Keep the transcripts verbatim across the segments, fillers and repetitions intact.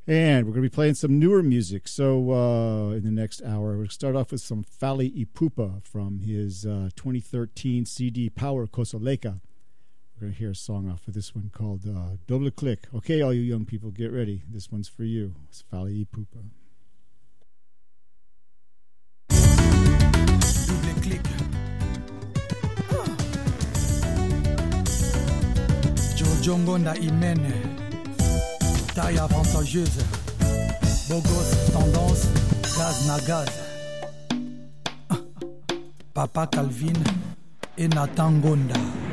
And we're going to be playing some newer music. So uh, in the next hour, we're going to start off with some Fally Ipupa from his uh, twenty thirteen C D Power Kosoleka. We're going to hear a song off of this one called uh, Double Click. Okay, all you young people, get ready. This one's for you. It's Fally Ipupa. Double Click. Jojo Ngonda Imene. Taille avantageuse, beau gosse, tendance, gaz na gaz. Papa Calvin et Nathan Ngonda.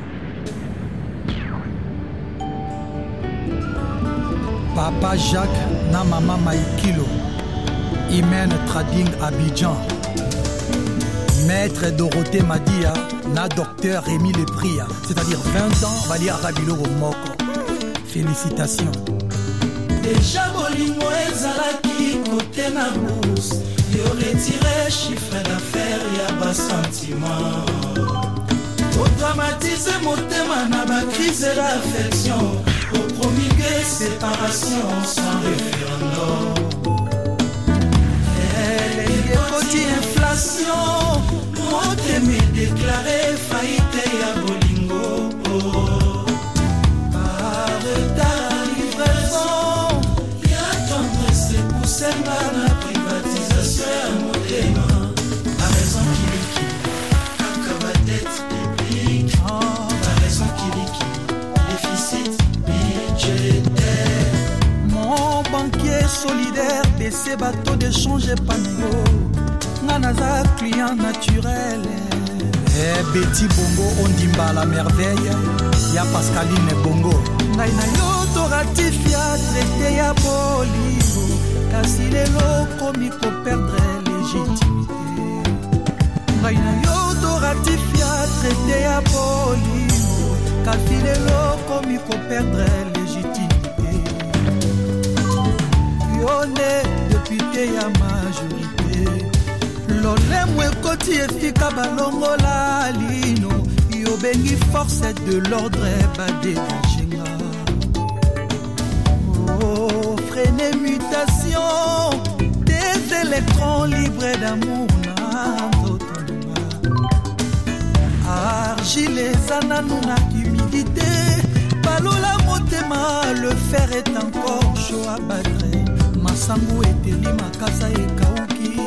Papa Jacques na Mama Maïkilo. Imen Trading Abidjan. Maître Dorothée Madia na docteur Rémi Lepria. C'est-à-dire vingt ans, Valia Rabilo Moko. Félicitations. Déjà bolingo ezalaki côté na bourse. Yo retiré chiffre d'affaires ya bas sentiment. Pour dramatiser motema na ba crise d'affection. Pour promulguer séparation sans référendum. Elle est côté inflation. Motema déclaré faillite ya bolingo. Par retard la privatisation à Modena. La raison qui liquide, cacabatette publique. La raison qui liquide, déficit budgétaire. Mon banquier solidaire de ces bateaux d'échange épanouio. Nanaza client naturel. Eh Betty Bongo Ondimba la merveille. Ya Pascaline Bongo. Naina yo to ratifia traité ya Bolivie. Kasi lelo komi ko perdre légitimité. Raina yo to ratifia traité ya Bolivie. Kasi lelo komi ko perdre légitimité. Yo ne député ya majorité. Lolé mwe koti efika balongo la lino. Yo bengi force de l'ordre badé d'Achenga. Oh, freiner mutation des électrons libres d'amour. Argile et ananuna humidité. Balola motema, le fer est encore chaud à battre. Masangu et Teli Makasa et Kauki.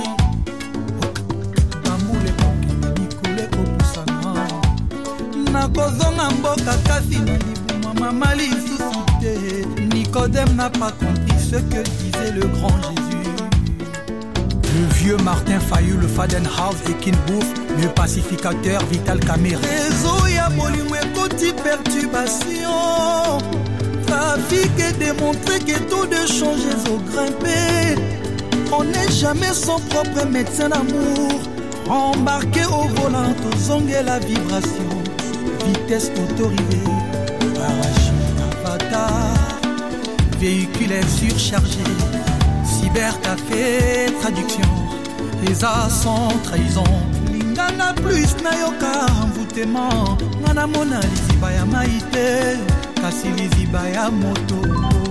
Bamoule Koki, Nikole Kopusana. Nakozonga mboka kasi na libuma mamali susute. Nicodème n'a pas compris ce que disait le grand Jésus. Le vieux Martin Fayou, le Fadenhaus et Kinbouf, le pacificateur Vital Kamere. Réseau ya bolingo ekoti perturbation. Trafic est démontré que taux de change ont grimpé. On n'est jamais son propre médecin d'amour. Embarqué au volant, aux ongles et la vibration. Vitesse autorisée, parachute avatar. Véhicule surchargé, cybercafé, traduction. Les as sans trahison. Lingana plus nayoka envoûtement. Nana mona liziba ya maïté. Kasi liziba ya moto.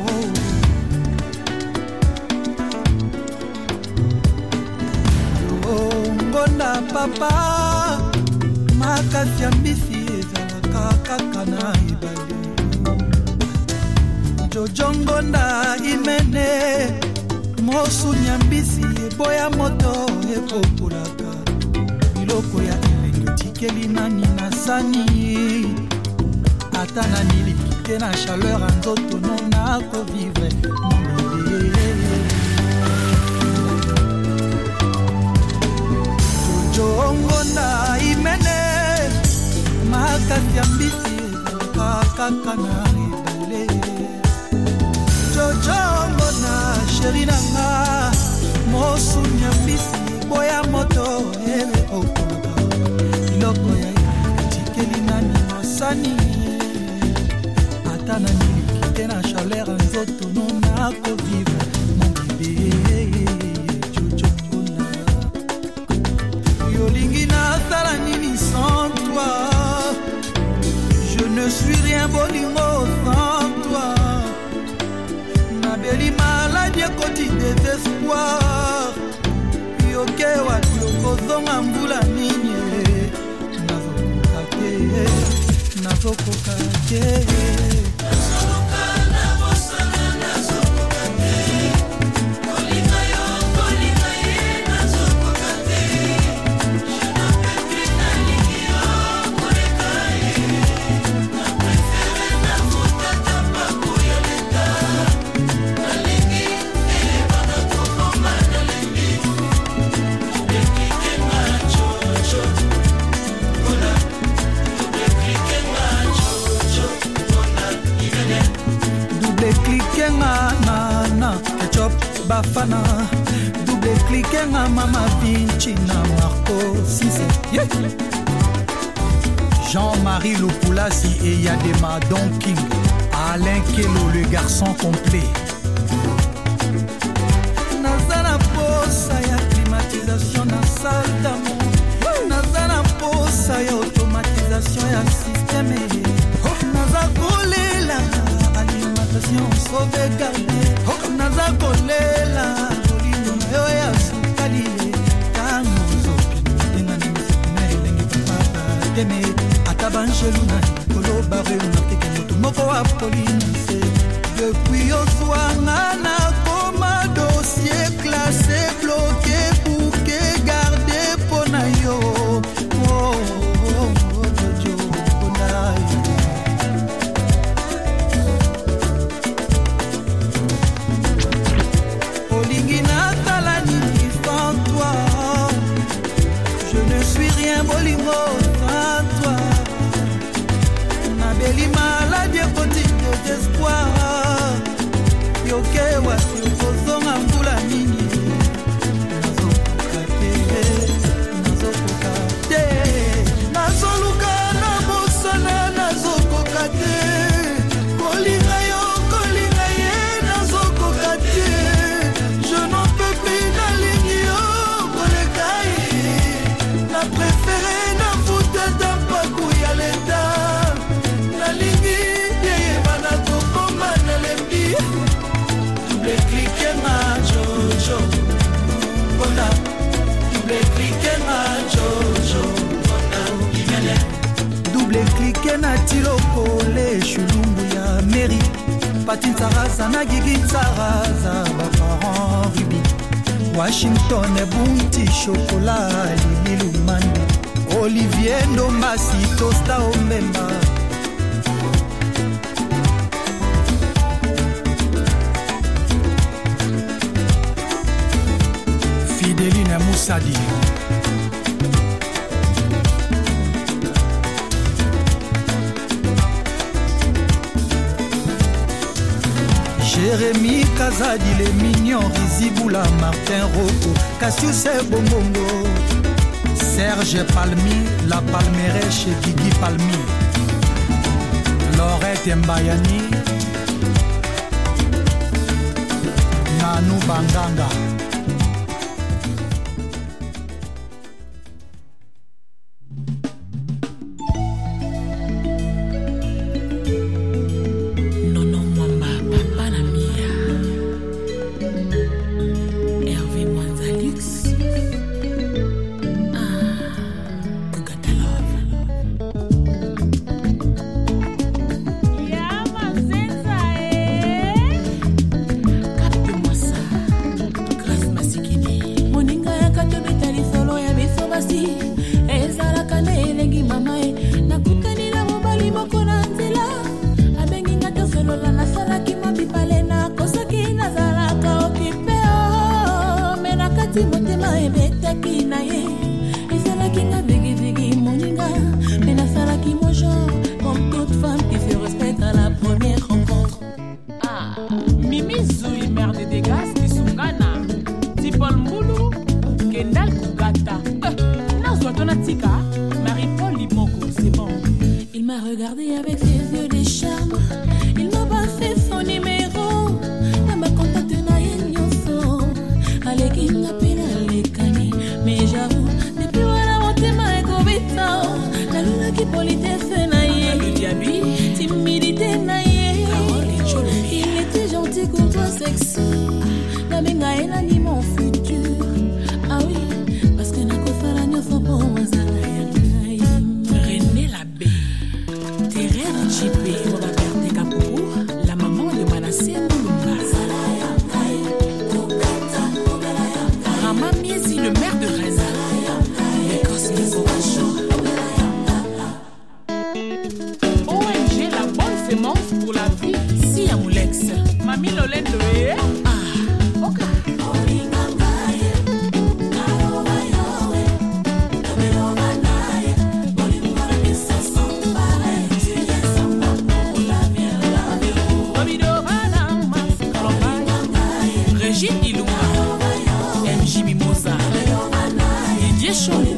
Oh, ngonda papa. Makasi ya mbisi ezalaka kaka na ibale. Jojo Ngonda Imene. Mosu nyambisi boya moto ekopulaka. Biloko ya elengi tikeli nani na sani. Ata na nilikite na chaleur anzoto nona ko vivre. Jojo Ngonda Imene. Makasi ya mbisi kaka na ibale. Jojo Ngonda chéri nanga. Mosu nyambisi boya moto ele okoloka. Biloko ya tikeli nani masani. Ata na nilikite na chaleur nzoto nona ko vivre. Mon bébé Jojo Ngonda. Yolingi na sala nini sans toi. Je ne suis rien bolingo sans toi. Nabeli maladie désespoir. Yoke wapi okozonga mbula nini? Nazokoka te, nazokoka te. Nazokoka na bosana, nazokoka te. Kolinga yo, kolinga ye, nazokoka te. Je n'en peux plus nalingi yo, koleka ye. Na préféré na futa tapaku ya leta. Nalingi eleba na tokoma nalingi. Double clique nga chocho, kola. Double clique nga chocho, kola. Ivene. Double clique nga nana ketchup bafana. Double clique nga mama Vinci na Marco Cissé. Yeah. Jean-Marie Lopoulassi et Yadema Don King. Alain Kelo le garçon complet. Nazana posa ya climatisation na salle d'amour. Nazana posa ya automatisation ya système. Naza kolela alimentation sauvegarde. Naza kolela kolino na yo ya sukali. Tango zopi tenga na misipina elengi papa teme. Atabanjelu na kolo bare na keke moto moko wa police. Depuis au soir na koma dossier classé bloqué bouquet gardé pour na yo. Oh, oh, oh, Jojo, Bonai. Olingi na talani sans toi. Je ne suis rien bolingo sans toi. Na beli maladie petite d'espoir. Yoke wasi kozonga mbula nini? Nazokoka te, nazokoka te. Nazoluka na bosana, nazokoka te. Kolinga yo, kolinga ye, nazokoka te. Je n'en peux plus nalingi yo, koleka ye. Na préféré na futa tapaku ya leta. Nalingi yeye bana tokoma nalembi. Double clique nga Jojo, bona. Double clique nga Jojo, bona. Ivene. Double clique na tilokole shulumbu ya meri. Patin Saraza na Gigi Saraza baparent Ruby. Washington e bunti chocolat Lili Mande. Olivier Ndombasi Tosta Omemba. Fideline Moussadi. Jérémy Kazadi, les mignons, Riziboula, Martin Rocco, Cassius Bombongo, Serge Palmi, la Palmeraie chez Guigui Palmi, Laurette Mbayani, Nanou Banganga. Yainani mon futur. Ah oui, parce que nakosala nyonso po wazala ya ngai. René Labbé, Thérèse Chipé, Robert Kapoku, la maman de Manassé Moulumba. Rama Miesi, le maire de Reza. Les Cosmico. O M G, la bonne sémence pour la vie. Si Amoulex. Mamie Lolendo, eh? Ah, ok. Régine Ilunga, M J Mimosa, Didier Cholo.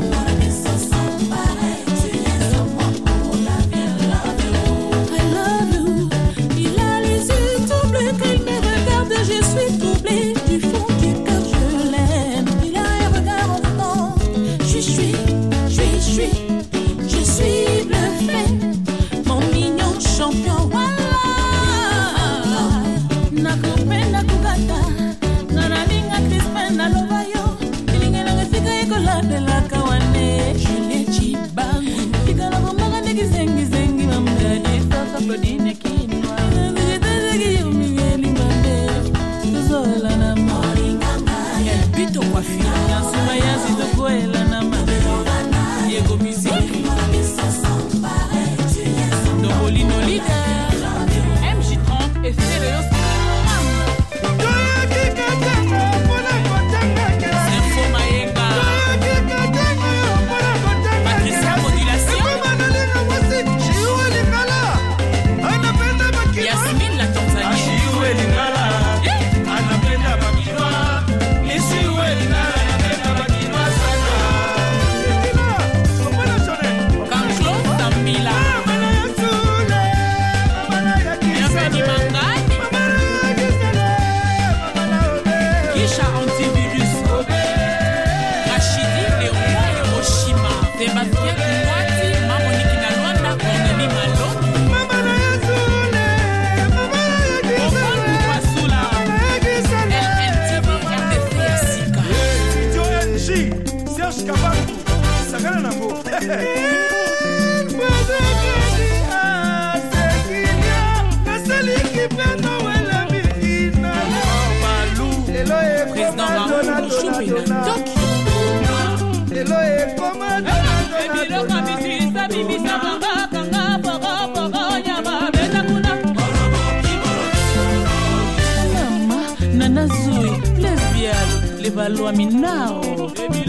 Valois Minao, Félix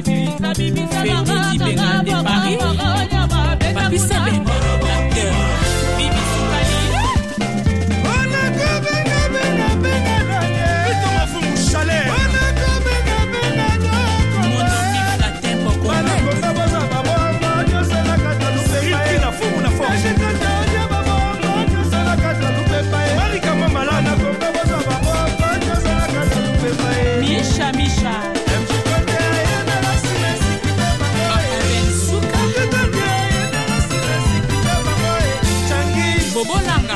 Benga de Paris, Papi Seben, l'acteur, Bibi Soukali. Mon ami Flatin Misha Misha Bobo Langa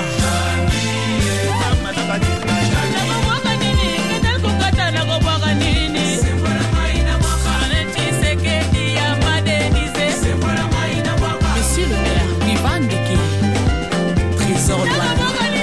Monsieur le maire, Ivan Deke, trésor douane.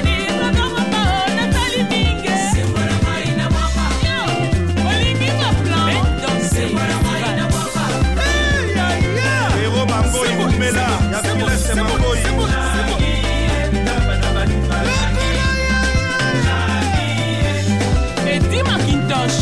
Eddie Macintosh,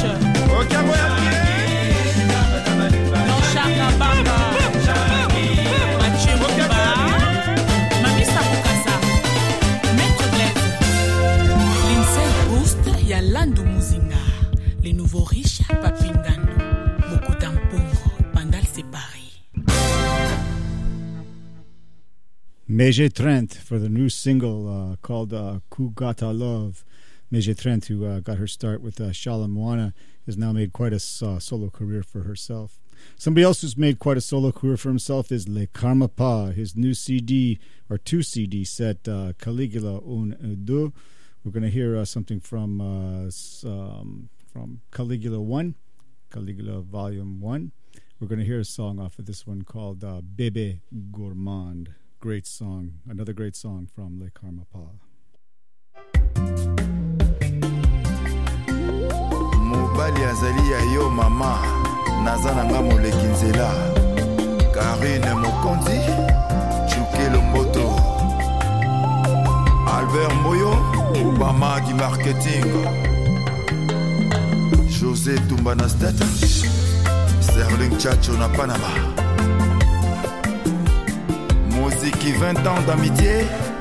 Jean-Charles Kabanga, Mathieu Mouba, Mami Sabukasa, Maître Blaise, Lindsay Boost, Yalandu Muzinga, les nouveaux riches, Papingano, Mokuta Mpongo, Pandal Séparé. Meje Trent for the new single uh, called uh, Kugata Love. Meje Trent, who uh, got her start with uh, Shala Moana, has now made quite a uh, solo career for herself. Somebody else who's made quite a solo career for himself is Le Karma Pa. His new C D, or two C D set, uh, Caligula Un Deux. We're going to hear uh, something from uh, um, from Caligula one, Caligula Volume one. We're going to hear a song off of this one called uh, Bébé Gourmand. Great song, another great song from Le Karmapa. Mobali azali ya yo mama, naza nanga moleki nzela. Karine Mokonzi, Chuke Lomboto, Albert Moyo, Obama du marketing, José Tumbanastet, Sterling Chacho na Panama. Musique vingt ans d'amitié,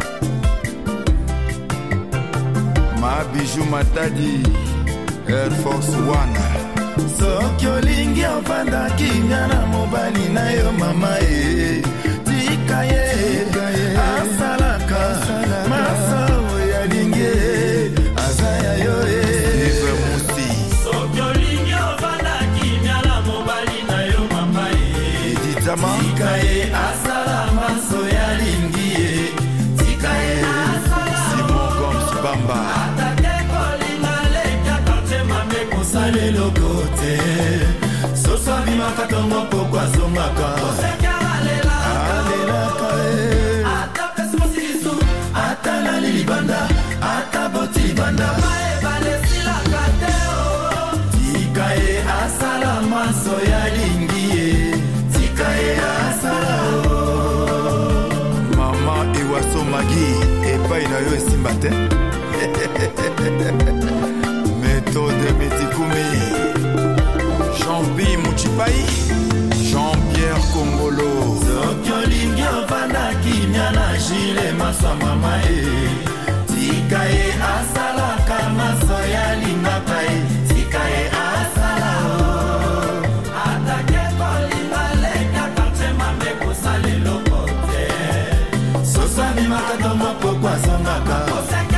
Ma Bijou Matadi, Air Force One. Soki olingi ofanda kimya na mobali na yo mama e tika ye asalaka maso ya lingi azaya yo e Ive Musi. Soki olingi ofanda kimya na mobali na yo mama e tika ye asala maso ya lingi e tika ye asala Simon Gomes Bamba. Sale lokote Sosa bima katongo pokwa zomaka Alela kae Ata pesi mosilisu Ata la lilibanda Ata boti banda Mae bale sila kateo Tikae asala maso ya lingie Tikae asala o Mama Iwaso Magi Epa inayo esimbate Méthode Metikumi, Jean-Pierre Mouchipai, Jean-Pierre Congolo. Sokioli Giovanna Kinyana Gile Maswa Mama e Tikae asala kama soya linga pai Tikae asala o Atake kolinga leka kante mame kusale lokote Sosa mi makatomo pokwa zongaka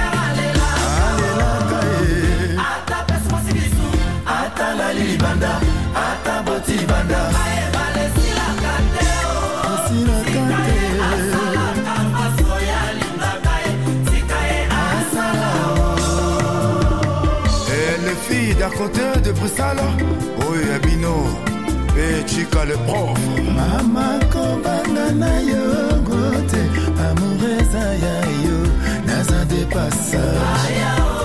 Ata libanda, ata boti banda. Ae bale sila kateo, sila kateo. Asala kama soya linga kae, tikae asala. Et les filles d'à côté de Bruxelles, oui Abino, et Chica le prof. Mama kombanga na yo gote, amoureza ya yo, naza de passage.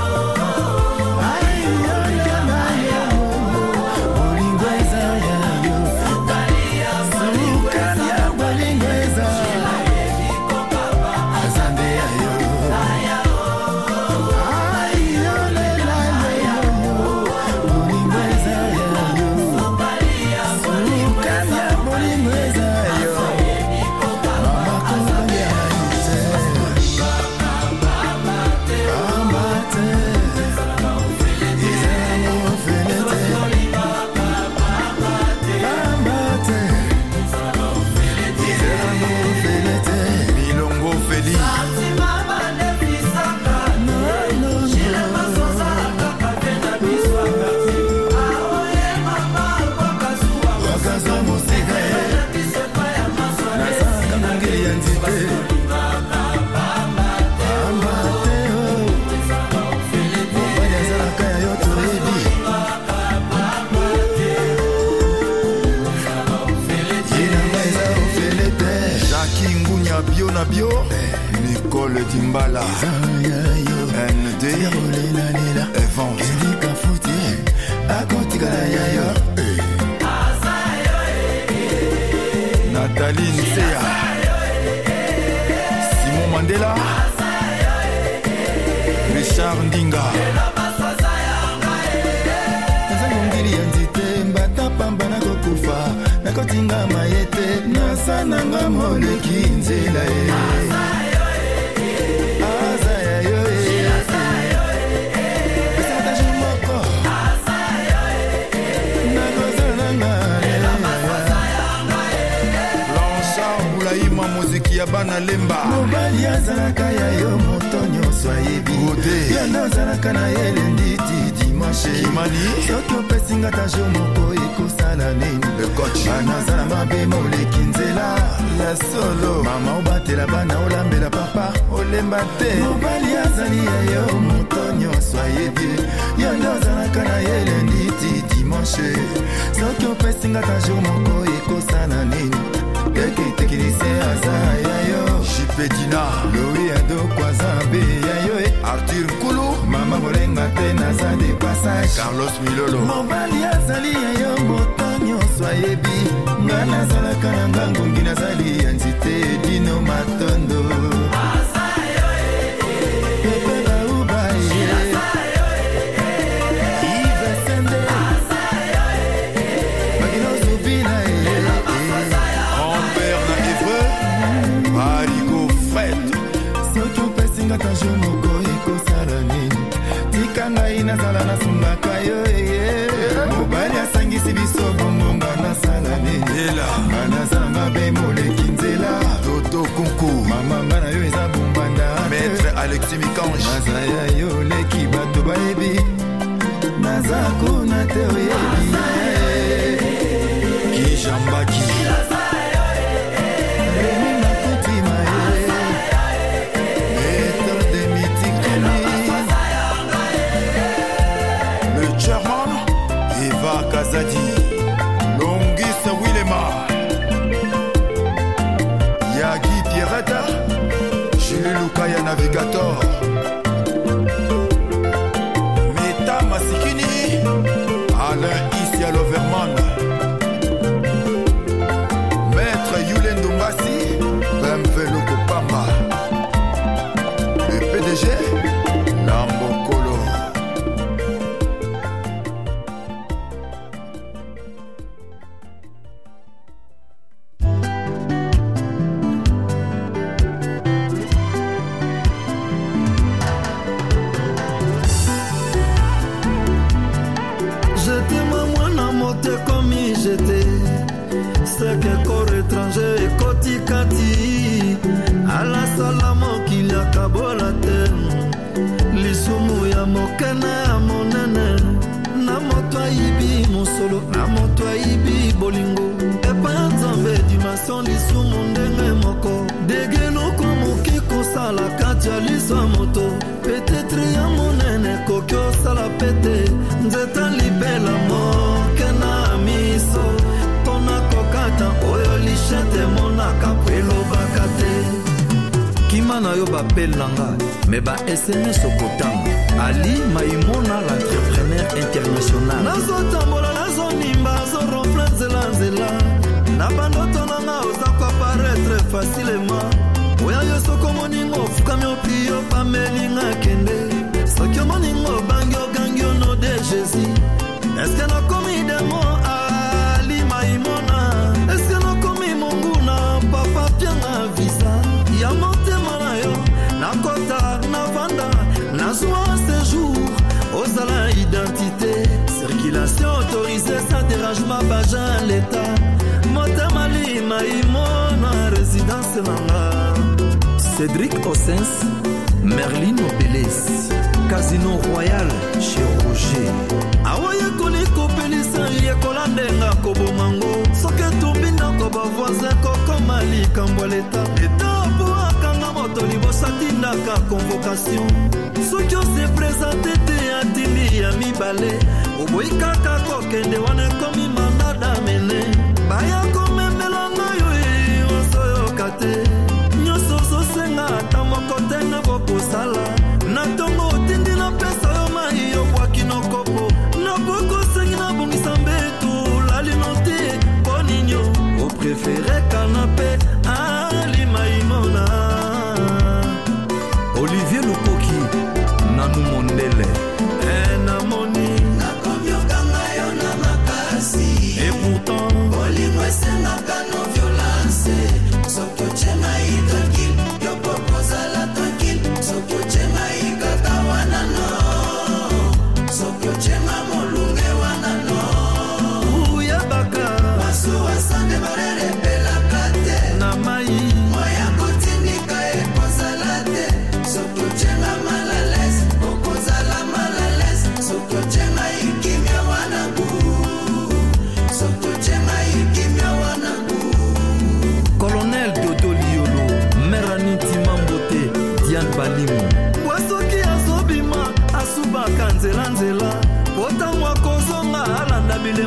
Bio, Nicole Timbala, N D, Evans, Nathalie Nsea, Simon Mandela, Richard Ndinga. Nakotinga mayete nasananga moleki nzela e Azaya yo e Esata jumoko Azaya yo e Nakozananga Blanchard Boulaïma muziki ya bana lemba Mobali azalaka ya yo motonyo swayebi Yana azalaka na ele nditi dimanche Kimani Soki opesinga ta jomoko ekosala nini Le coach Anazala mabe moleki nzela Ya solo Mama obatela bana olambela papa Olemba te Mobali azali ya yo motonyo swayebi Yana azalaka na ele pesinga ta jour moko ekosala nini eke tekilise aza yayo Jipedina Louis Ado kwaza be yayo Arthur Nkulu Mama Molenga te naza de passage Carlos Milolo Mobali azali yayo motonyo soyebi nga nazalaka na ngango ngi nazali yanzite Dino Matondo nazala nasungaka yo mobali asangisi biso bomonga nasala nini nga nazala mabe moleki nzela Toto Kunku mama nga na yo eza bombanda Maître Alexis Mikange naza ya yo leki bato bayebi naza kuna te oyebi Kijambaki Kazadi Longis Willema Yagi Pierretta Jules Lukaya Navigator Meta Masikini Alain Isia Loverman Maître Yulen Dombassi Bemvelo Kopamba le P D G Lambokolo. Mais ba S M S au Kotang Ali Maïmona l'entrepreneur international Nazo tambola nazo nimba zo ronfle nzela nzela Na bandoto nanga oza kwa paraître facilement Oya yo soko moningo fukami opio pamelinga kende Sokyo moningo bangyo gangyo no de Jésus Est-ce que no komi demo Ali Maïmona Est-ce que no komi monguna papa pianga visa Ya monte manayo Nakota, Navanda, Nazwa séjour, Osala identité, circulation autorisée sans dérangement, Bajan l'État, Motamali, Maïmona, résidence Nanga, Cédric Ossens, Merlin Obelis, Casino Royal chez Roger. Awaye koli kopelisa yekolandenga kobomango, soke tubina koba voisin koko Mali kamboleta, etapo akanga motoli bosatindaka convocation. Soki ose présente te atindi ya mibale, oboyi kaka kokende wane komi mandada mene, baya komemelanga yo e osoyoka te, nyoso zosenga ata moko te na bokosala, na tongo otindi na pesa yo mai yo bwaki no kopo, na boko sengi na bongisa mbetu lalino te boninyo, o préféré canapé Ali Maïmona. Olivier Lukoki Nanu Mondele Enamoni Nakomiokanga yo na makasi. Et pourtant Olimwe senaka no violence. Sokyo chema i tranquille yo proposa la tranquille. Sokyo chema i kakawana no. Sokyo chema molunge wana no. Uya baka Masu asande barere pela kate na mai Moya kutindika e kozalate. Sokyo chenga malales, okozala malales. Sokyo chenga ikimya wanangu. Sokyo chenga ikimya wanangu. Colonel Dodo Liolo, Meraniti Mambote, Diane Balimu. Wasoki azobima, asuba kanzela nzela. Pota mwa kozonga alanda bilemwa maso.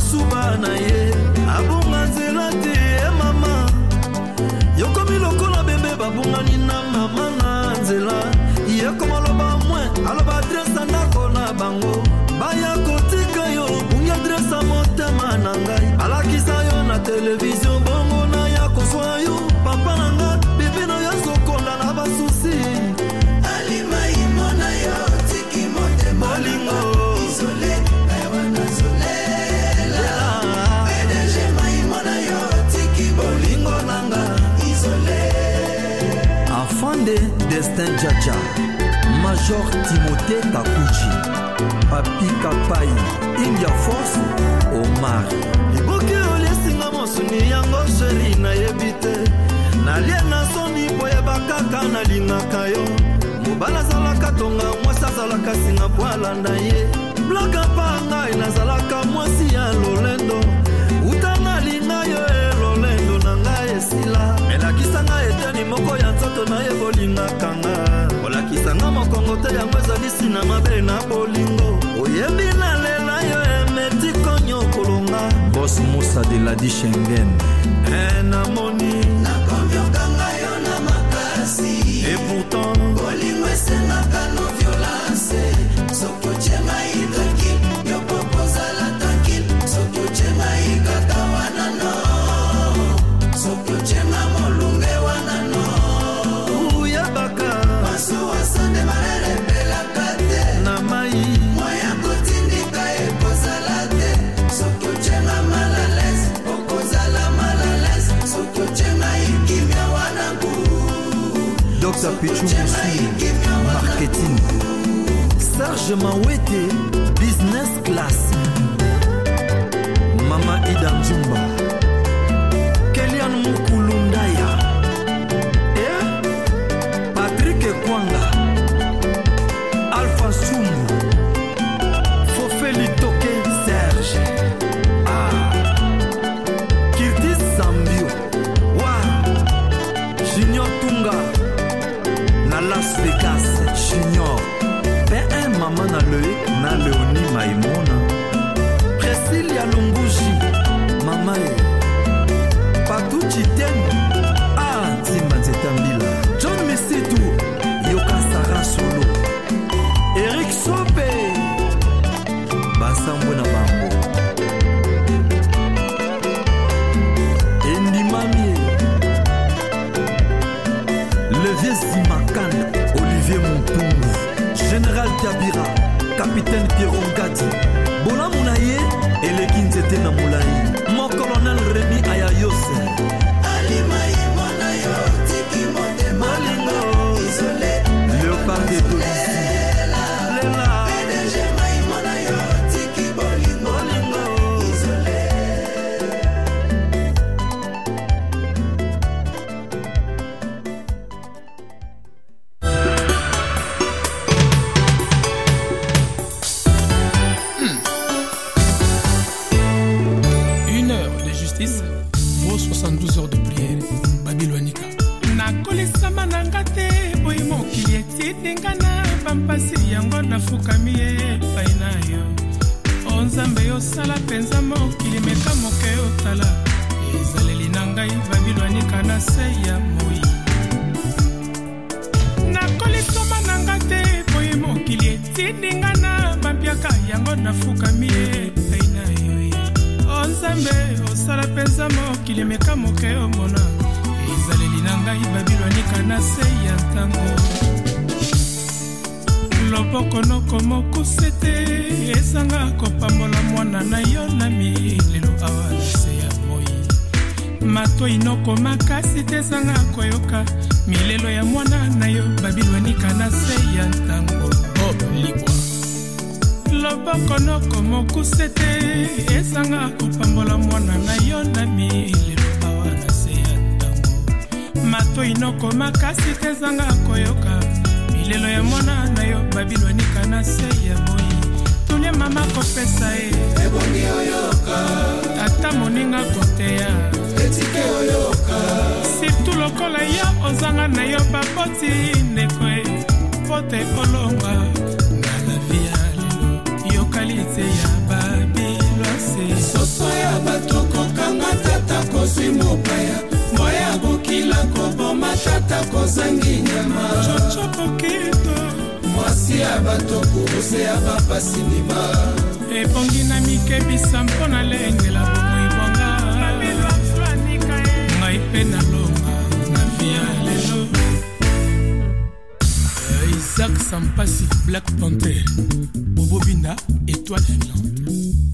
masuba na ye abunga nzela te e mama yokomi lokola bebe babungani na mama na nzela ye komaloba mwe aloba adresa ndako na bango baya kotika yo bungi adresa motema na ngai alakisa yo na televizio bongo na ya kozwa yo papa na nga bebe na yo zokonda na basusi alima imona yo tiki motema bolingo isole ewana zolela pdg maimona yo tiki bolingo nanga isole afande destin jaja Major Timothée Kakuchi Papi Kapai India Force Omar Iboke olesinga mosuni yango sheri na yebite nalie na soni boye bakaka na lingaka yo mobala zalaka tonga mwasa zalaka singa poalanda ye blaka panga inazalaka mwasi ya lolendo utana linga yo e lolendo na ngai esila melakisa nga eteni moko ya nzoto na ye bolingaka nga olakisa nga mokongo te yango ezalisi na mabe na bolingo oyebi na lela yo emeti konyo kolonga bos musa de la di Schengen e namoni nakombiokanga yo na makasi et pourtant bolingo esengaka no violence soki ochenga hidrakil yo popozala tankil soki ochenga ikaka wana no soki ochenga molunge wana no uyebaka maso asande marere pelaka te na mai moya kotindika ekozala te soki ochenga malales okozala malales soki ochenga ikimia wana gu Docteur Pichu Moussi Marketing Serge Mawete Business Class Mama Ida Mzumba Kelian Mukulundaya eh? Patrick Kwanga Alpha Sumu Fofeli Toke Serge ah. Kirtis Zambio Wa Junior Tunga na Las Vegas Junior P un Maman na Loïc na Léonie Maïmona Priscilla Lumbushi Mamae Patou Chiten Ah Zimba Zetambila John Messitu Yoka Sarah Solo Eric Sope Basambo na Bambo Endi Mamie Le vieux Zimakan Olivier Moutoumou Général Tabira Capitaine Pierron Gadi Bona Mounaye Eleki Nzete na Moulaye Mon colonel Rémi Ayayose Alimaye Monayo Tiki Mote Malingo Isolé Léopard de Tolisi Lela P D G Maï Monayo Tiki Bolingo Bolingo Isolé Vos soixante-douze heures de prière Babylonica nakolisama nanga te boyi mokili etindingana bampasi yango nafukami epai na yo o nzambe yosala mpenza mokili meka moke otala ezaleli na ngai Babylonica na se ya moi nakolisama nanga te boyi mokili etindingana bampiaka yango nafukami epai na yo Nzambe osala penza mokili meka moke omona ezaleli na ngai Babylonica na se ya ntango loboko noko mokuse te ezanga kopambola mwana na yo na milelo awa na se ya moi matoi noko makasi te ezanga koyoka milelo ya mwana na yo Babylonica na se ya ntango Bob Libwa loboko noko mokuse te ezanga kopambola mwana na yo na milelo awa na se ya ntango matoi noko makasi te ezanga koyoka milelo ya mwana na yo Babylonica na se ya moi tulie mama kopesa e ebongi oyoka tata moninga koteya etike oyoka sirtu lokola ya ozanga na yo baboti ndekwe pote olonga ngala via lelo yokalite ya Babyloise soso matata kozangi nyama mwasi ya bato kuruse ya bapasi ndima ebongi na mikebisa mpo na lengela bomoibwanga ngai mpe na longa na via lelo Isaac Sampasi Black Panther Bobo Binda étoile filante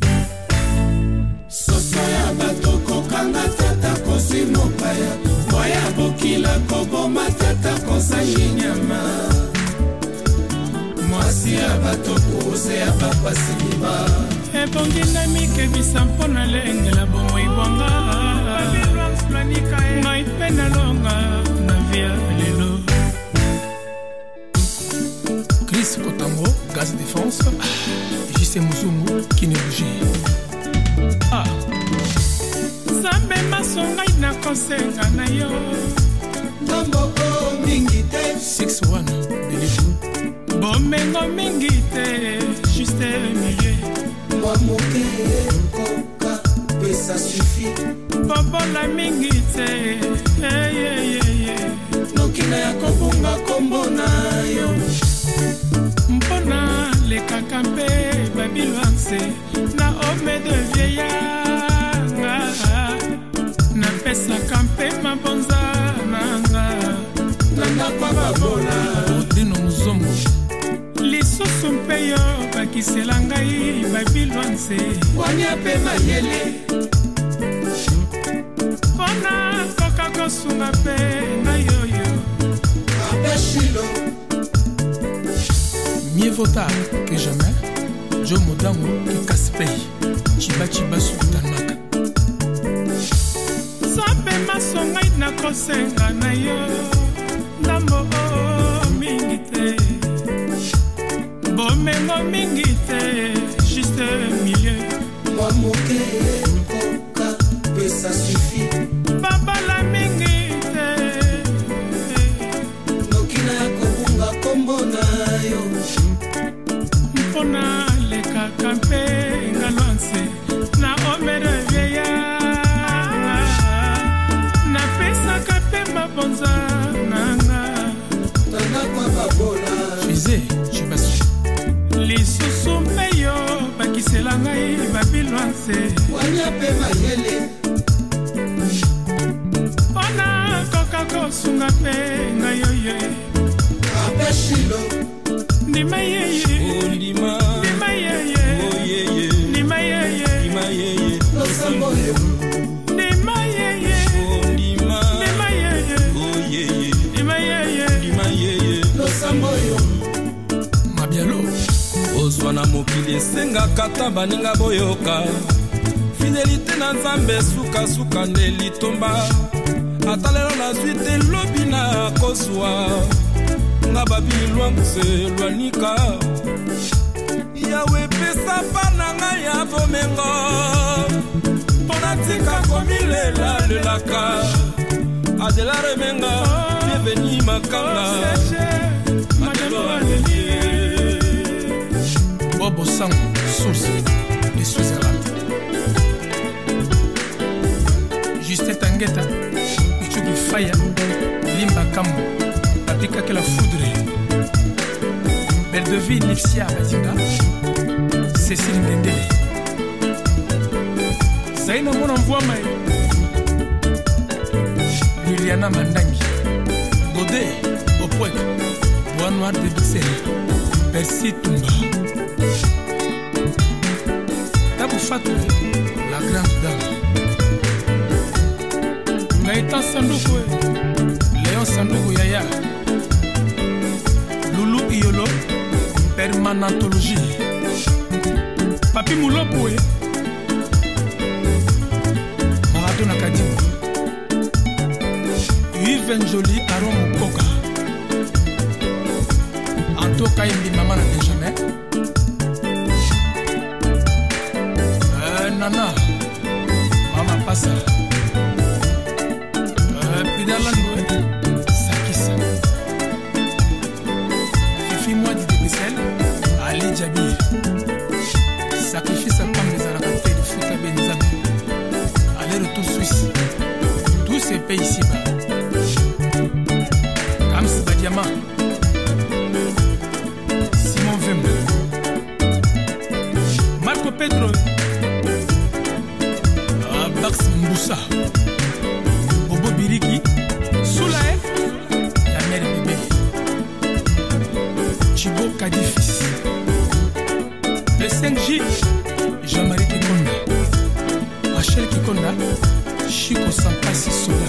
soso ya bato kokanga tata kosi mopaya moya bokila koboma tata kosangi nyama mwasi ya bato kuruse ya bapasi ndima ebongi na mikebisa mpo na lengela bomoibwanga ngai mpe na longa na via lelo Chris Kotango, Gaz Défense, J C Muzungu, Kine Bougie. Ah, Zambe masonga ina kosenga na yo. Namboko mingi te. six one, Béliou. Bomengo mingi te, juste milieu. Moi moke, koka, pe ça suffit. Bobola mingi te, hey, hey, hey, hey. Nokina ya kobunga kombo na yo. Mpona le kakampe babilwanse na ome de vieillanga na pesa kampe mabonza nanga nanga kwa babola odino muzombo lisusu mpe yo bakisela ngai babilwanse wanya pe mayele mpona koka kosunga mpe na yoyo abeshilo. Mieux vaut tard que jamais. Joe Modango qui casse pays. Chiba chiba sultanaka. Sabe masonga ina kosenga na yo. Ndambo mingi te. Bomengo mingi te. Juste milieu. Moi moke koka pe ça suffit. Babala mingi te. Nokina ya kobunga kombo na yo. Mpona leka kampe ngalwanse na omere vieya na pesa kampe mabonza nanga nanga kwa babola fize chibasu lisusu mpeyo bakisela ngai babilwanse wanya pe mayele mpona koka kosunga mpe ngai yoye abeshilo ndima yeye ndima ndima yeye oyeye ndima yeye ndima yeye losambo yo ndima yeye ndima ndima yeye oyeye ndima yeye ndima yeye losambo yo mabialo ozwa na mokili esengaka ta baninga boyoka fidelité na nzambe sukasuka nde litomba ata lelo nazwi te lobi na kozwa nga babilwanse lwanika yawe pesa bana ngai ya bomengo mpo natika komilela lelaka adela remenga bienveni makanga madelo aleli bobo sango source de Switzerland Juste Tangeta Ichuki Faya Limba Kambo Patika la foudre Belle de vie Nipsia Batinga Cécile Ndendele Zaina Mona Mvouama Liliana Mandangi Godé Opwek Bois Noir de Bixel Percy Tumba Tabou Fatou la grande dame Gaëtan Sandoukwe Léon Sandoukwe Yaya Loulou Iolo Permanentologie Papi Moulopoué Maradona Kadimo Yves Njoli Aron Mokoka Anto Kaimbi Maman à Benjamin euh, Nana Mama Passa Pidalandoué Sakissa Fifi Moi du Débessel Ali Djabi Sacrifice à Pam des Arabes de Fouta Benzame Aller-retour Suisse tous ces pays ici-bas Diamant, Simon Vemba, Marco Pedro, Abax Mboussa, Bobo Biriki, Soulae, la mère bébé, Chibo Kadifis, le cinq J, Jean-Marie Kikonda, Rachel Kikonda, Chico Sampasi Sola.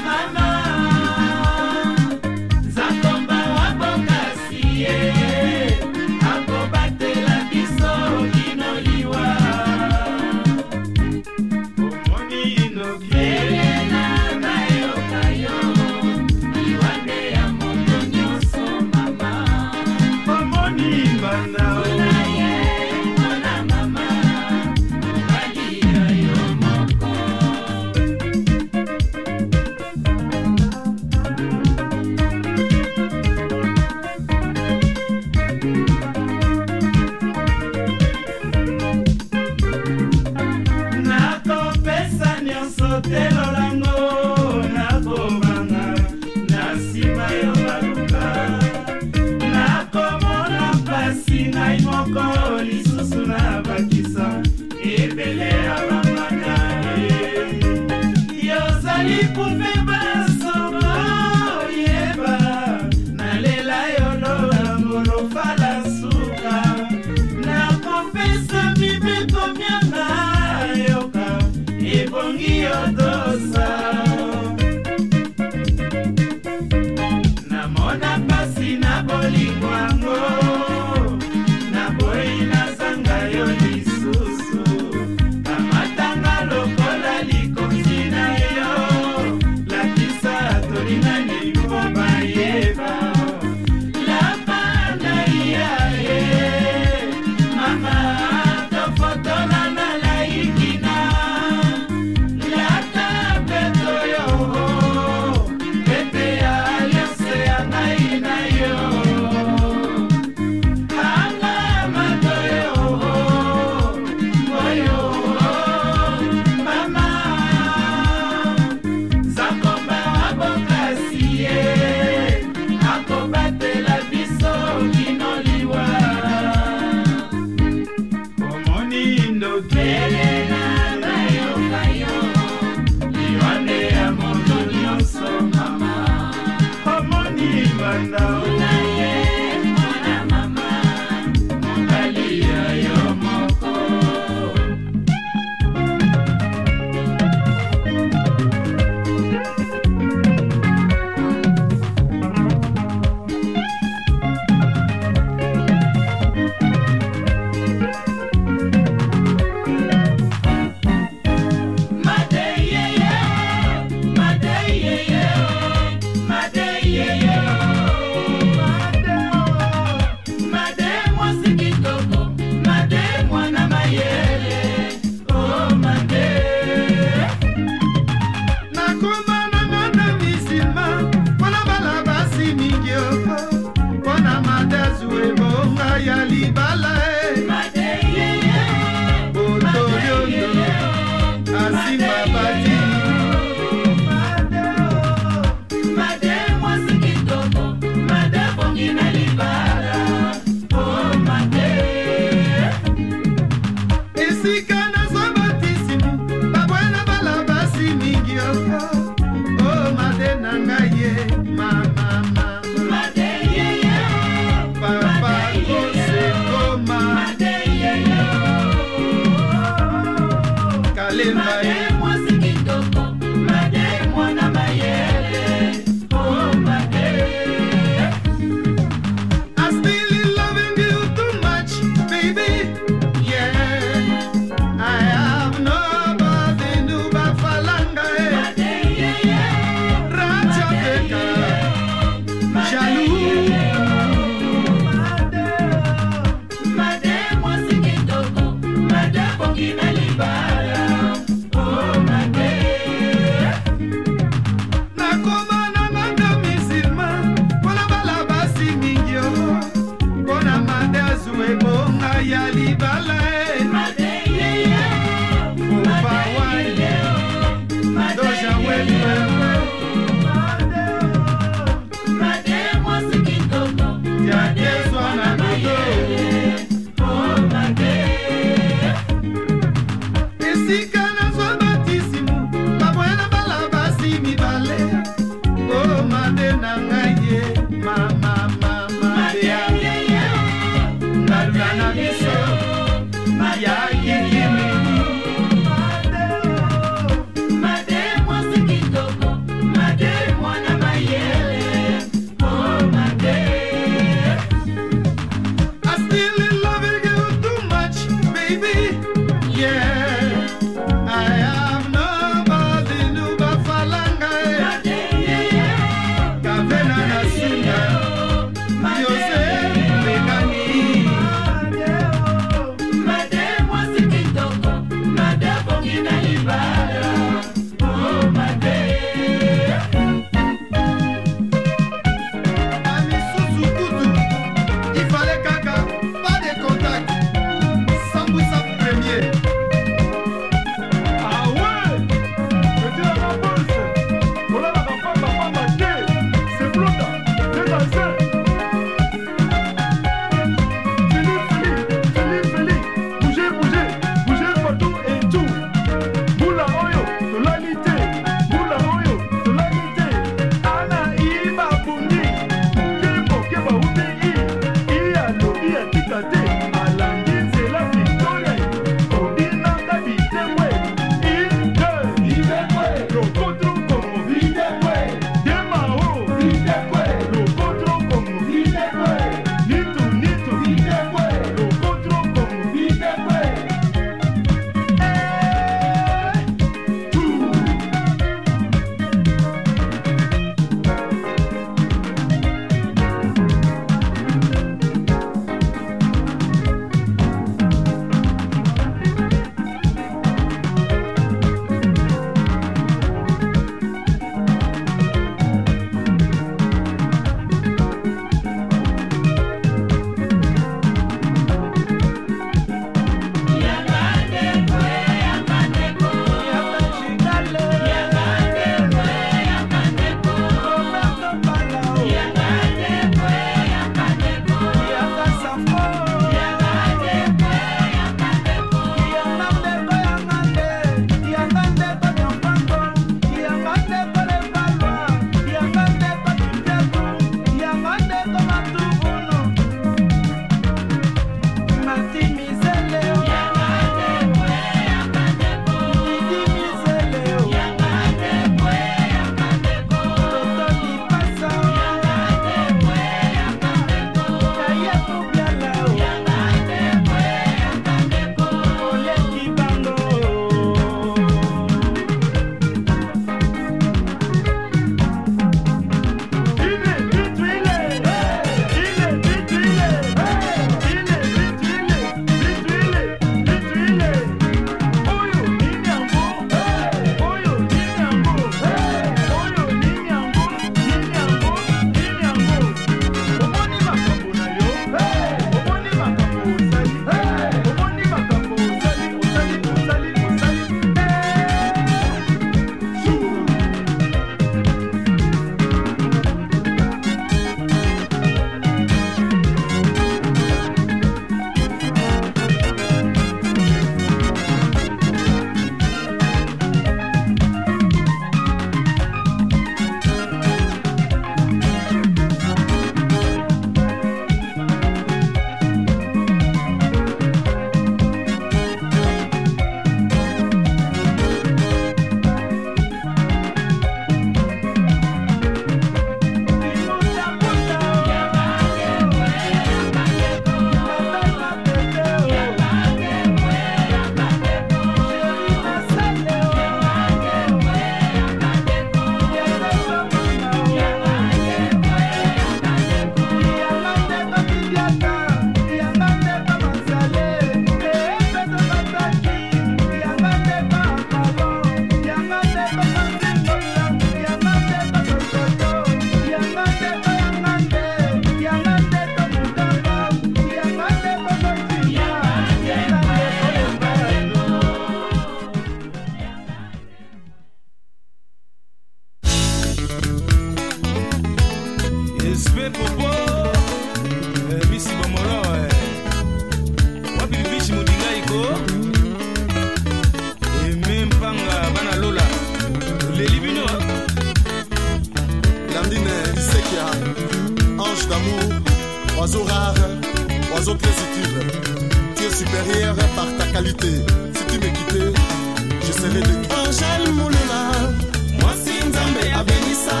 Oiseau rare, oiseau très utile. Tu es supérieur par ta qualité. Si tu me quittais, je serais de Angèle Mouloula. Moi si Nzambe Abenissa.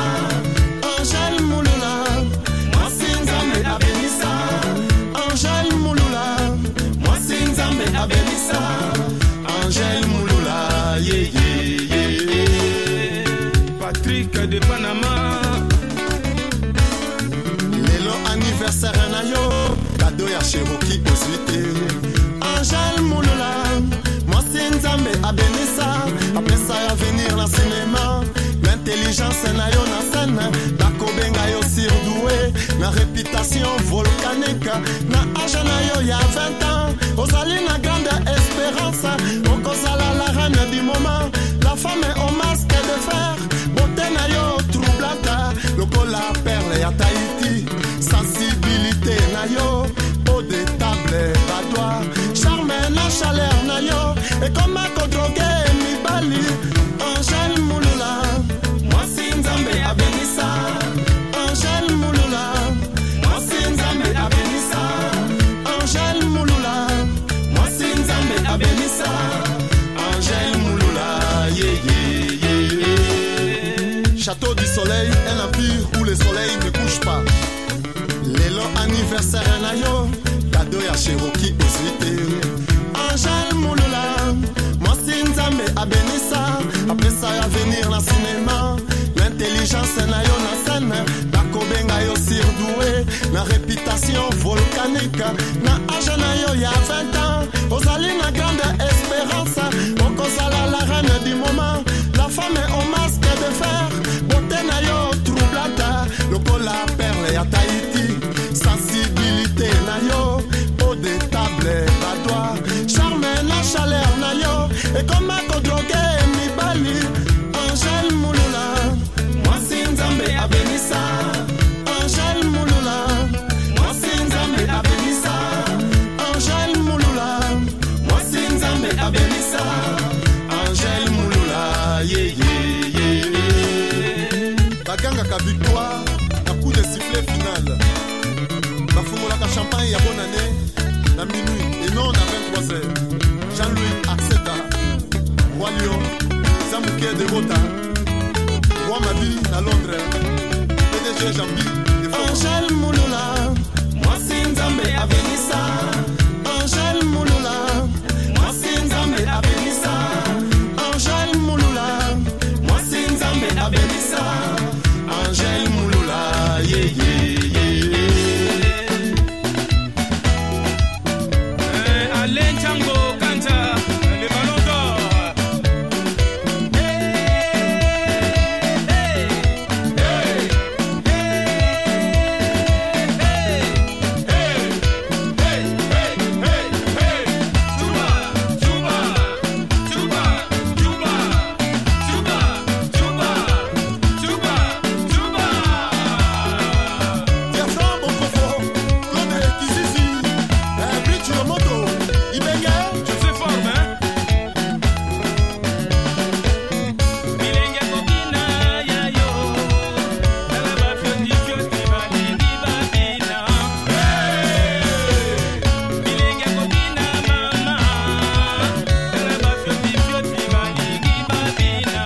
Angèle Mouloula. Moi si Nzambe Abenissa. Angèle Mouloula. Moi si Nzambe Abenissa. Angèle Mouloula. Yeah, yeah, yeah, yeah. Patrick de Panama. Lélo anniversaire. anniversaire na yo cadeau ya Cherokee oswite Angèle Mouloula mwasi nzambe abenisa apesa ya venir na cinéma l'intelligence na yo na scène bakobenga yo surdoué na réputation volcanique na âge na yo ya vingt ans ozali na grande espérance okozala la reine du moment la femme au masque de fer beauté na yo troublante lokola perle ya Tahiti sensibilité na yo eau de table badois charme na chaleur na yo et comme kodrogue mibali Angèle Mouloula mwasi nzambe abenisa Angèle Mouloula mwasi nzambe abenisa Angèle Mouloula mwasi nzambe abenisa Angèle Mouloula yeah yeah yeah. Château du Soleil, un empire où le soleil ne couche pas. Lelo anniversaire na yo cadeau ya Cherokee oswite Angèle Mouloula mwasi nzambe abenisa apesa ya venir na cinéma l'intelligence na yo na scène bakobenga yo surdoué na réputation volcanique na âge na yo ya vingt ans ozali na grande espérance okozala la reine du moment la femme au masque de fer beauté na yo troublante lokola perle ya Tahiti sensibilité na yo eau de table badois charme na chaleur na yo et comme kodrogue mibali Angèle Mouloula mwasi nzambe abenisa Angèle Mouloula mwasi nzambe abenisa Angèle Mouloula mwasi nzambe abenisa Angèle Mouloula yeah yeah yeah. Bakangaka victoire na coup de sifflet final bafungolaka champagne ya bonne année na minuit et non à vingt-trois heures. Jean-Louis Axeta Roi Lion Zamouké de Rota Roi Mabi à Londres P D G Jambi Angèle Mouloula mwasi nzambe abenisa Angèle Mouloula mwasi nzambe abenisa Angèle Mouloula mwasi nzambe abenisa Angèle Mouloula yeah yeah yeah. Alain Tango Kanta, le ballon d'or. Hey, hey, hey, hey, hey, hey, hey, hey, hey, hey. Juba, Juba, Juba, Juba, Juba, Juba, Juba, Juba. Diafra Bokofo, Claude Kizizi, Bridge Moto, Ibenge. Je suis fort, hein? Milenge kobina ya yo, dala ba fioti fioti ba nini ba bina. Milenge kobina mama, dala ba fioti fioti ba nini ba bina.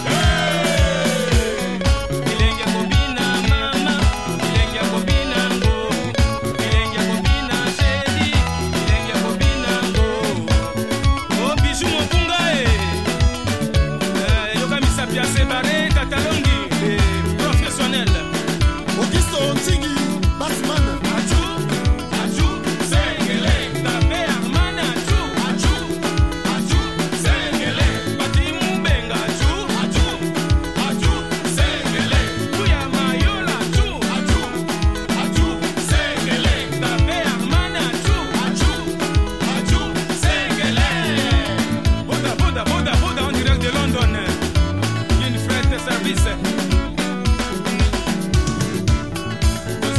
Milenge kobina mama, milenge kobina ngo, milenge kobina shedi, milenge kobina ngo. Oh, bijou mon bunga eh. Eh, yoka misa piase bare katalongi eh, professionnel. Augusto Ntigi, Batman. Aju, aju, sengele. Tape armana aju, aju, aju, sengele. Bati mubenga aju, aju, aju, sengele. Kuya mayola aju, aju, aju, sengele. Tape armana aju, aju, aju, sengele. Boda, boda, boda, boda en direct de London. Une fête de service.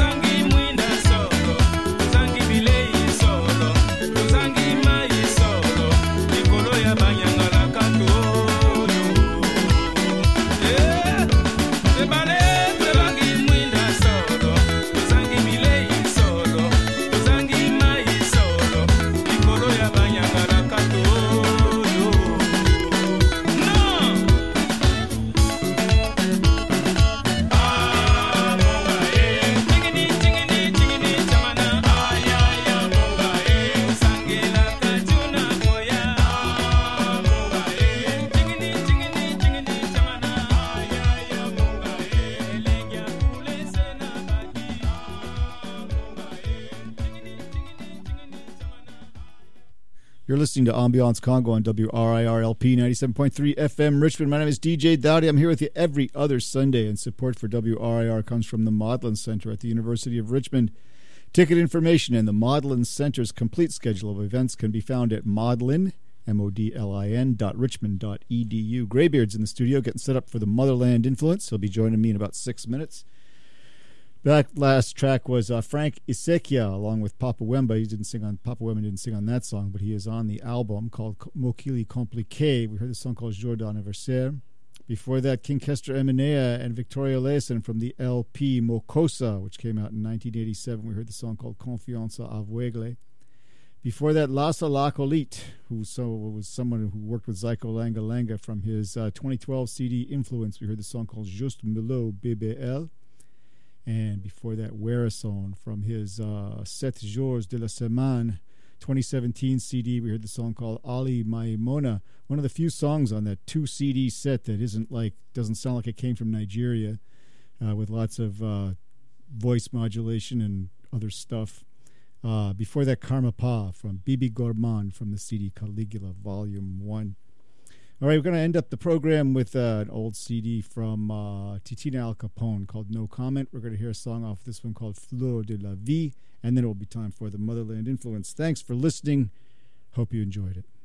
You're listening to Ambiance Congo on W R I R L P ninety-seven point three F M Richmond. My name is D J Dowdy. I'm here with you every other Sunday, and support for W R I R comes from the Maudlin Center at the University of Richmond. Ticket information and the Maudlin Center's complete schedule of events can be found at Maudlin, M O D L I N dot richmond dot E D U. Greybeard's in the studio getting set up for the Motherland Influence. He'll be joining me in about six minutes. That last track was uh, Frank Isekia along with Papa Wemba. He didn't sing on Papa Wemba didn't sing on that song, but he is on the album called Mokili Compliqué. We heard the song called Jour d'Anniversaire. Before that, King Kester Emenea and Victoria Leeson from the L P Mokosa, which came out in nineteen eighty-seven. We heard the song called Confianza Aveugle. Before that, Lassa Lacolit, who so, was someone who worked with Zyko Langa Langa from his uh, twenty twelve C D Influence. We heard the song called Juste Milo B B L. And before that, Werrason from his uh, Sept Jours de la Semaine twenty seventeen C D. We heard the song called Ali Maimona, one of the few songs on that two C D set that isn't like doesn't sound like it came from Nigeria, uh, with lots of uh, voice modulation and other stuff. Uh, before that, Karma Pa from Bibi Gourmand from the C D Caligula Volume one. All right, we're going to end up the program with uh, an old C D from uh, Titina Al Capone called No Comment. We're going to hear a song off this one called Fleur de la Vie, and then it will be time for the Motherland Influence. Thanks for listening. Hope you enjoyed it.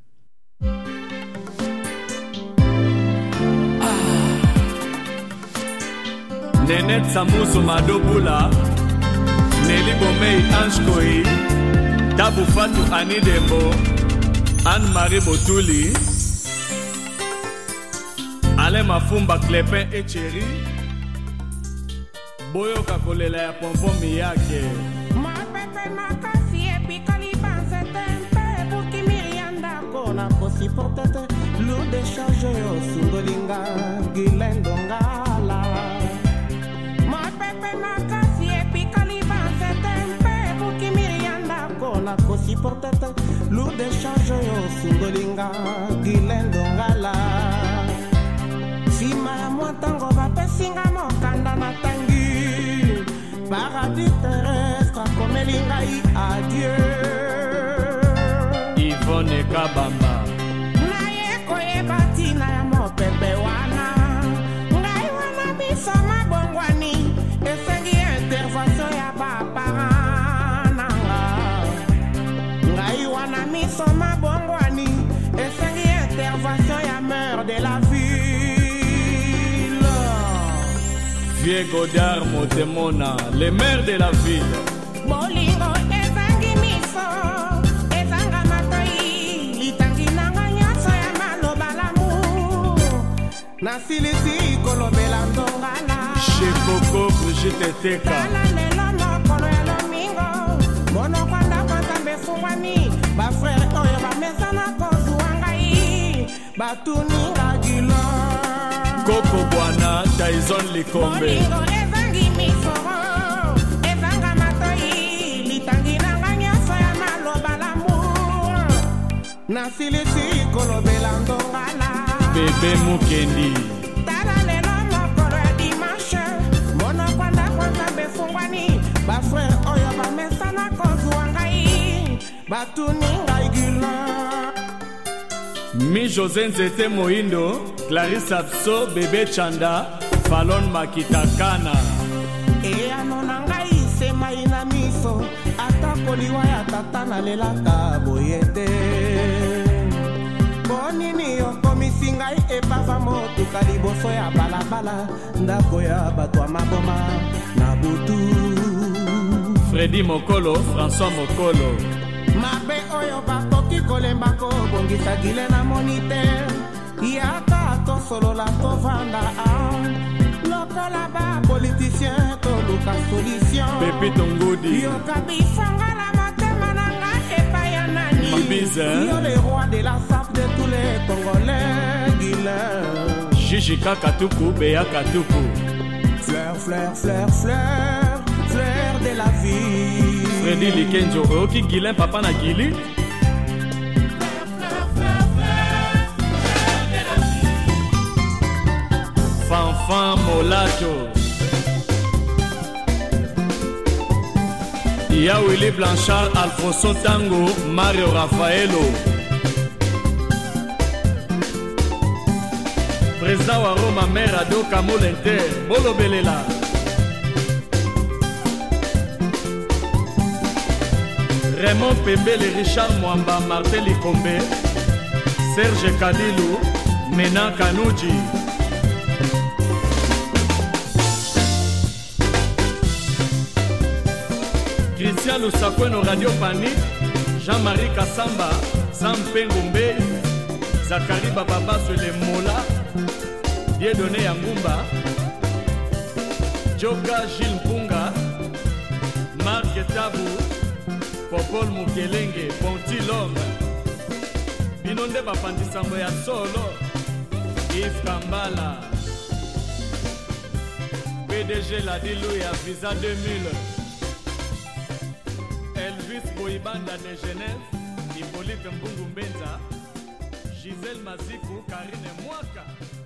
Nenet Samuso Madobula, Nelly Bomei Anshkoi, Tabu Fatu Anidembo, Anne-Marie Botuli, Ale Mafumba Clepin Echeri, Boyo Kakolela ya Pompom Miyake. Ma pepe makasi epi kalibanze tempe Buki mirianda kona kosi potete Lourd de charge yo sungolinga Gilendo ngala Ma pepe makasi epi kalibanze tempe Buki mirianda kona kosi potete Lourd de charge yo sungolinga Gilendo ngala Sima ya mwatango vapesinga mokanda na tangi Paradis terrestre komelinga i adieu Yvonne Kabamba Naye koyeba tina ya mopepe wana Ngai wana miso mabongwani Esengi intervention ya baparananga Ngai wana miso mabongwani Esengi intervention ya mère de la ville Vieux Godard Motemona, le maire de la ville. Bolingo ezangi miso, ezanga matoi, litangi nanga nyonso ya maloba l'amour. Nasilisi kolobela ndongala. Chez Coco Brigitte Teka. Tala lelo mokolo ya lomingo, monokwanda kwanzambe fungwani, bafrere oyo bamesana kozuwa ngai, batuninga gila. Coco Bwana, Tyson Likombe. Bolingo ezangi miso, ezanga matoi, litangi nanga nyonso ya maloba l'amour. Nasilisi kolobela ndongala. Bebe Mukendi. Tala lelo mokolo ya dimanche, monokwanda kwanzambe fungwani, bafrere oyo bamesana kozuwa ngai, batuninga gila. Mi José Nzete Moindo, Clarisse Abso, Bébé Chanda, Fallon Makitakana. Eya nona ngai sema ina miso, ata koliwa ya tata na lelaka boyete. Bonini yokomisi ngai epava motuka liboso ya balabala, ndako ya bato ya maboma na butu. Freddy Mokolo, François Mokolo. Mabe oyo bakoki kolemba ko bongisa gile na moniteur Yaka to solo la to vanda Lokola ba politicien to luka solution Pepito Ngudi. Yoka bifanga la matema nanga epa ya nani Mabize. Yo le roi de la sape de tous les Congolais Guilain Gigi Kakatuku, Béa Katuku. Fleur, fleur, fleur, fleur Fleur de la vie Freddy Likenjo, Oki Guilin, Papa na Gili. Fanfan Molato. Ia Willy Blanchard, Alfonso Tango, Mario Raffaello. président wa Roma maire ado kamolente bolobelela Raymond Pembele, Richard Mwamba, Martin Likombe, Serge Kadilou, Mena Kanouji. Christian Lusakweno, Radio Panique, Jean-Marie Kassamba, Sam Pengumbe, Zachary Bababa sur les Mola, Dieudonné Yangumba, Joga Gilles Mpunga, Marc Tabou, Popol Mukelenge, Ponti Lom, Binonde Bapandisambo ya solo, Yves Kambala, P D G Ladilou ya Visa deux mille, Elvis Boibanda de Genève, Hippolyte Mbungu Mbenza, Gisèle Mazikou, Karine Mwaka.